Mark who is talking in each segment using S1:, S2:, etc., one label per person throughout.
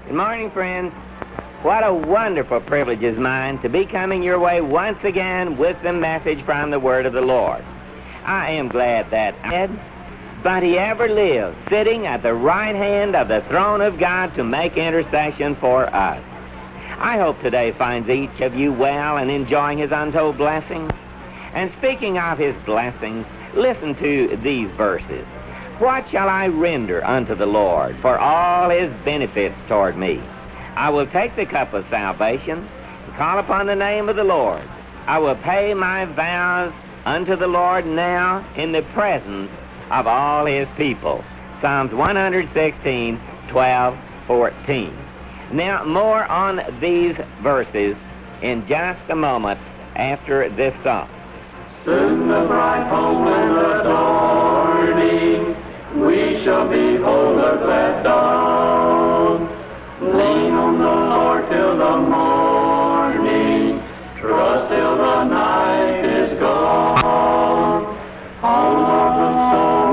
S1: Good morning, friends. What a wonderful privilege is mine to be coming your way once again with the message from the Word of the Lord. I am glad that but he ever lives, sitting at the right hand of the throne of God to make intercession for us. I hope today finds each of you well and enjoying his untold blessings. And speaking of his blessings, listen to these verses. What shall I render unto the Lord for all his benefits toward me? I will take the cup of salvation and call upon the name of the Lord. I will pay my vows unto the Lord now in the presence of all his people. Psalms 116, 12, 14. Now, more on these verses in just a moment after this song.
S2: Soon the bright home and adorning, we shall behold a glad dawn. Lean on the Lord till the morning, trust till the night is gone. Home of the soul,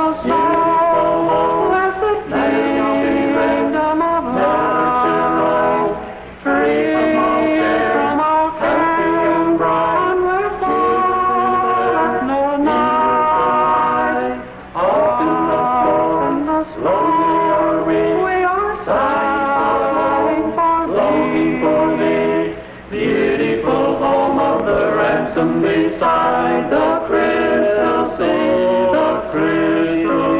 S2: blessed there shall be rest, never to rove, free from all care, happy and bright. Oft in the storm, slowly are we sighing longing for thee, beautiful home of the ransom beside the crystal sea, the crystal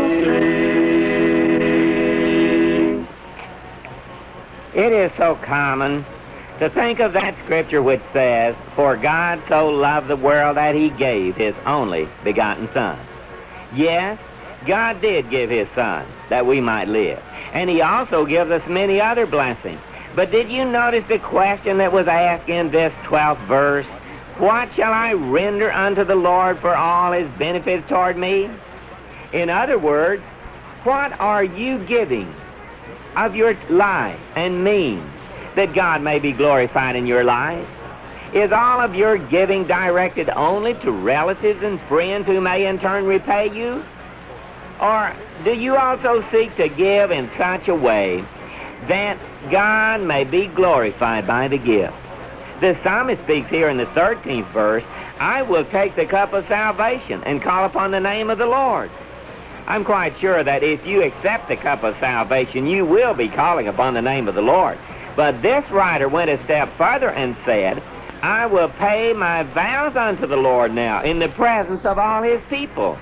S2: sea.
S1: It is so common to think of that scripture which says, "For God so loved the world that he gave his only begotten Son." Yes, God did give his Son that we might live, and he also gives us many other blessings. But did you notice the question that was asked in this 12th verse? What shall I render unto the Lord for all his benefits toward me? In other words, what are you giving of your life and means that God may be glorified in your life? Is all of your giving directed only to relatives and friends who may in turn repay you? Or do you also seek to give in such a way that God may be glorified by the gift? The psalmist speaks here in the 13th verse, I will take the cup of salvation and call upon the name of the Lord. I'm quite sure that if you accept the cup of salvation, you will be calling upon the name of the Lord. But this writer went a step further and said, I will pay my vows unto the Lord now in the presence of all his people.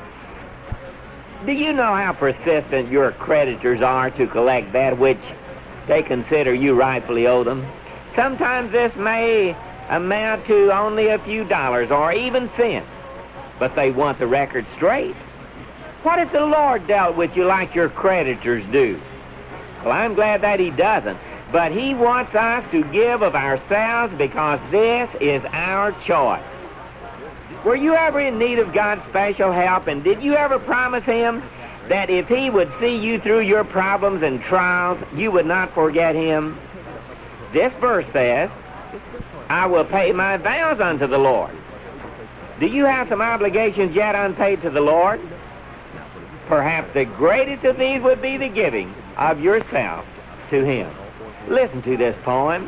S1: Do you know how persistent your creditors are to collect that which they consider you rightfully owe them? Sometimes this may amount to only a few dollars or even cents, but they want the record straight. What if the Lord dealt with you like your creditors do? Well, I'm glad that he doesn't. But he wants us to give of ourselves because this is our choice. Were you ever in need of God's special help, and did you ever promise him that if he would see you through your problems and trials, you would not forget him? This verse says, I will pay my vows unto the Lord. Do you have some obligations yet unpaid to the Lord? Perhaps the greatest of these would be the giving of yourself to him. Listen to this poem.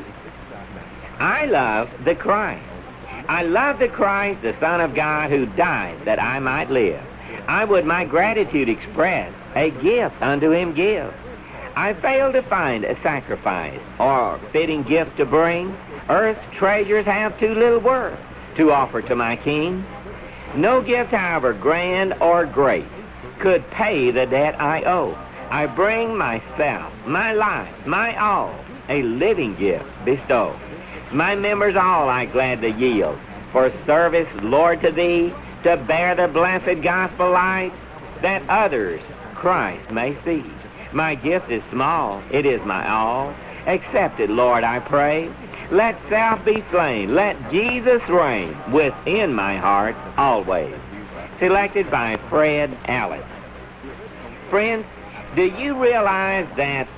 S1: I love the Christ. I love the Christ, the Son of God, who died that I might live. I would my gratitude express, a gift unto him give. I fail to find a sacrifice or fitting gift to bring. Earth's treasures have too little worth to offer to my King. No gift, however grand or great, could pay the debt I owe. I bring myself, my life, my all, a living gift bestow. My members all I gladly yield, for service, Lord, to thee, to bear the blessed gospel light, that others Christ may see. My gift is small, it is my all. Accept it, Lord, I pray. Let self be slain, let Jesus reign within my heart always. Selected by Fred Allen. Friends, do you realize that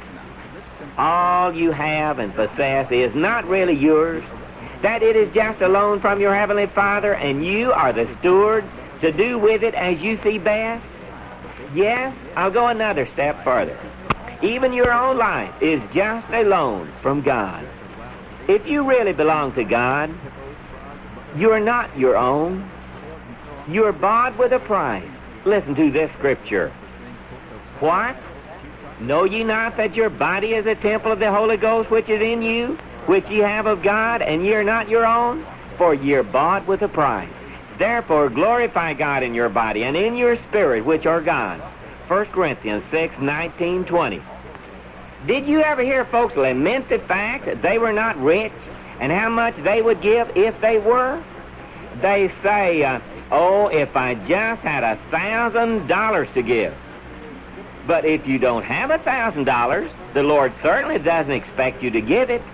S1: all you have and possess is not really yours? That it is just a loan from your Heavenly Father, and you are the steward to do with it as you see best? Yes, I'll go another step further. even your own life, is just a loan from God. If you really belong to God, you're not your own. You're bought with a price. Listen to this scripture. What? Know ye not that your body is a temple of the Holy Ghost which is in you, which ye have of God, and ye are not your own? For ye are bought with a price. Therefore glorify God in your body and in your spirit, which are God's. 1 Corinthians 6:19-20. Did you ever hear folks lament the fact that they were not rich and how much they would give if they were? They say, oh, if I just had $1,000 to give. But if you don't have $1,000, the Lord certainly doesn't expect you to give it.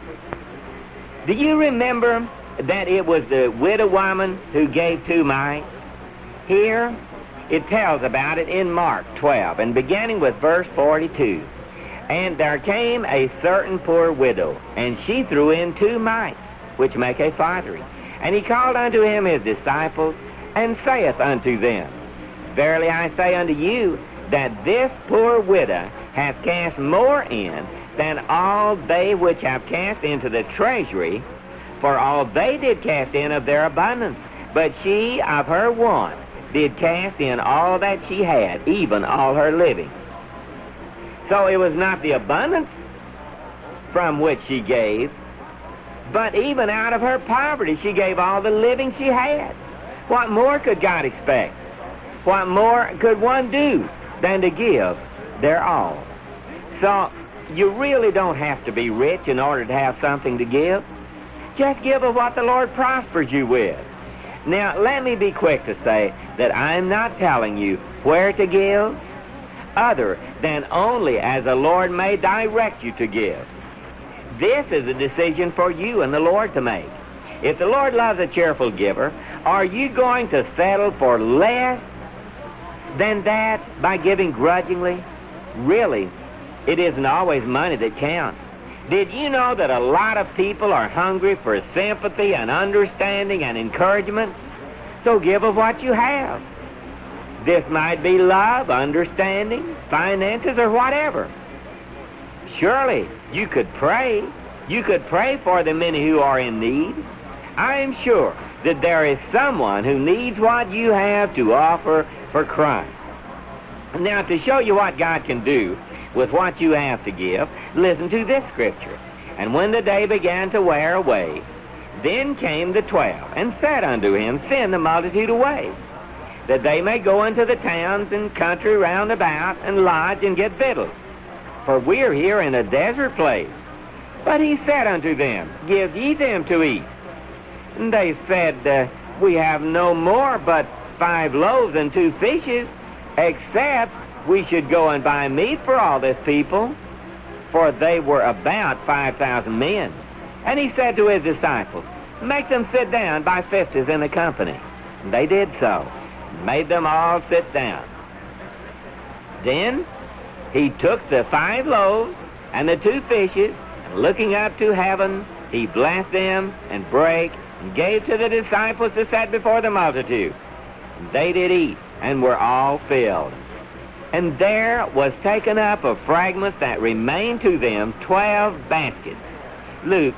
S1: Do you remember that it was the widow woman who gave 2 mites? Here, it tells about it in Mark 12, and beginning with verse 42. And there came a certain poor widow, and she threw in 2 mites, which make a farthing. And he called unto him his disciples, and saith unto them, Verily I say unto you, that this poor widow hath cast more in than all they which have cast into the treasury, for all they did cast in of their abundance. But she of her want did cast in all that she had, even all her living. So it was not the abundance from which she gave, but even out of her poverty she gave all the living she had. What more could God expect? What more could one do than to give their all? So you really don't have to be rich in order to have something to give. Just give of what the Lord prospers you with. Now, let me be quick to say that I'm not telling you where to give, other than only as the Lord may direct you to give. This is a decision for you and the Lord to make. If the Lord loves a cheerful giver, are you going to settle for less than that by giving grudgingly? Really, it isn't always money that counts. Did you know that a lot of people are hungry for sympathy and understanding and encouragement? So give of what you have. This might be love, understanding, finances, or whatever. Surely you could pray. You could pray for the many who are in need. I am sure that there is someone who needs what you have to offer for Christ. Now, to show you what God can do with what you have to give, listen to this scripture. And when the day began to wear away, then came the 12, and said unto him, Send the multitude away, that they may go into the towns and country round about, and lodge and get victuals. For we are here in a desert place. But he said unto them, Give ye them to eat. And they said, We have no more but 5 loaves and 2 fishes, except we should go and buy meat for all this people. For they were about 5,000 men. And he said to his disciples, Make them sit down by 50s in the company. And they did so, made them all sit down. Then he took the 5 loaves and the 2 fishes, and looking up to heaven, he blessed them and brake, and gave to the disciples to set before the multitude. And they did eat, and were all filled. And there was taken up of fragments that remained to them 12 baskets. Luke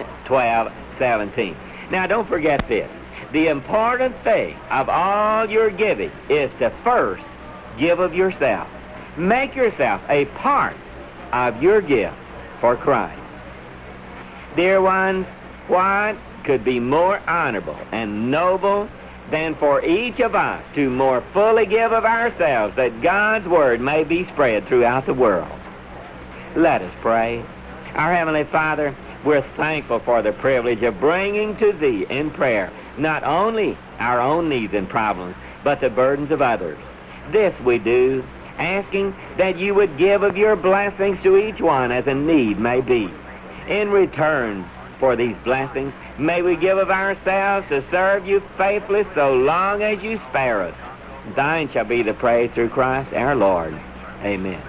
S1: 9:12-17. Now don't forget this. The important thing of all your giving is to first give of yourself. Make yourself a part of your gift for Christ. Dear ones, what could be more honorable and noble than for each of us to more fully give of ourselves, that God's Word may be spread throughout the world? Let us pray. Our Heavenly Father, we're thankful for the privilege of bringing to Thee in prayer not only our own needs and problems, but the burdens of others. This we do, asking that You would give of Your blessings to each one as a need may be. In return for these blessings, may we give of ourselves to serve You faithfully so long as You spare us. Thine shall be the praise through Christ our Lord. Amen.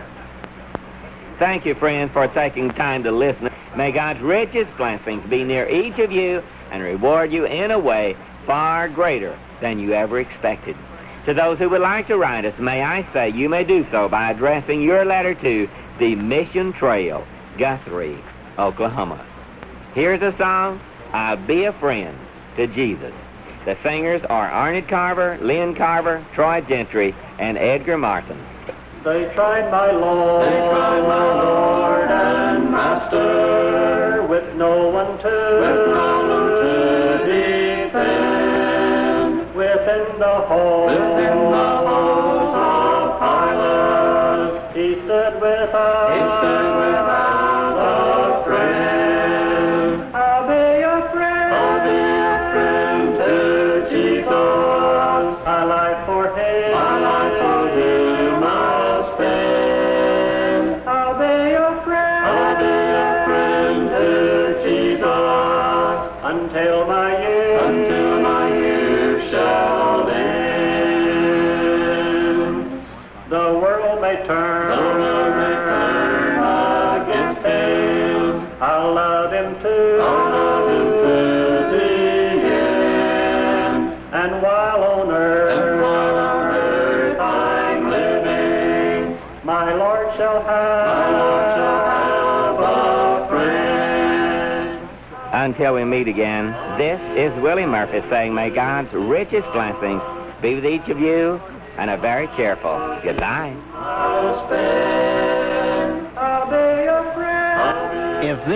S1: Thank you, friends, for taking time to listen. May God's richest blessings be near each of you and reward you in a way far greater than you ever expected. To those who would like to write us, may I say you may do so by addressing your letter to the Mission Trail, Guthrie, Oklahoma. Here's a song, I'll Be a Friend to Jesus. The singers are Arnold Carver, Lynn Carver, Troy Gentry, and Edgar Martin.
S2: They tried my Lord, and Master, with no one to defend. Within the halls of Pilate, he stood without a friend. I'll be a friend to Jesus. My life for him, I'll spend. I'll be a friend to Jesus until my years shall end. The world may turn against him. I'll love him to the end. And while on earth I'm living, my Lord shall have a friend.
S1: Until we meet again, this is Willie Murphy saying, may God's richest blessings be with each of you, and a very cheerful good night.
S2: I'll be a friend.
S3: If